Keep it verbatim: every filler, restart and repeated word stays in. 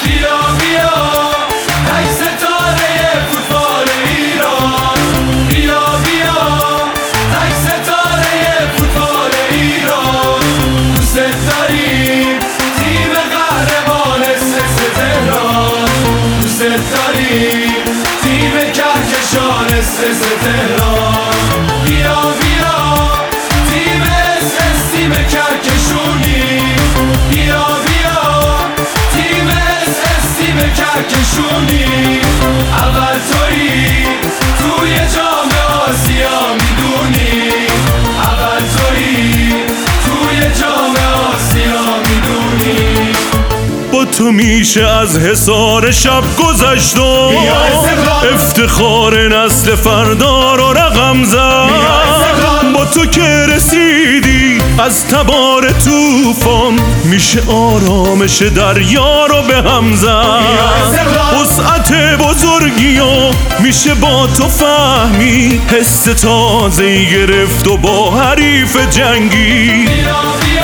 بیا بیا ای ستاره فوتبال ایران، بیا بیا ای ستاره فوتبال ایران. دوست داریم تیم قهرمان سکس تهران، دوست داریم تیم کهکشان سکس تهران. بیا بیا تیم اس اس تیم کهکشونی، بیا بیا تیم اس اس تیم کهکشونی. اول تویی توی جام آسیا میدونی، اول تویی توی جام آسیا میدونی. با تو میشه از حصار شب گذشت و افتخار نسل فردا رو رقم زد. با تو که رسیدی از تبار طوفان میشه آرامش دریا رو به هم زد. وسعت بزرگی و میشه با تو فهمی، حس تازه‌ای گرفت و با حریف جنگی.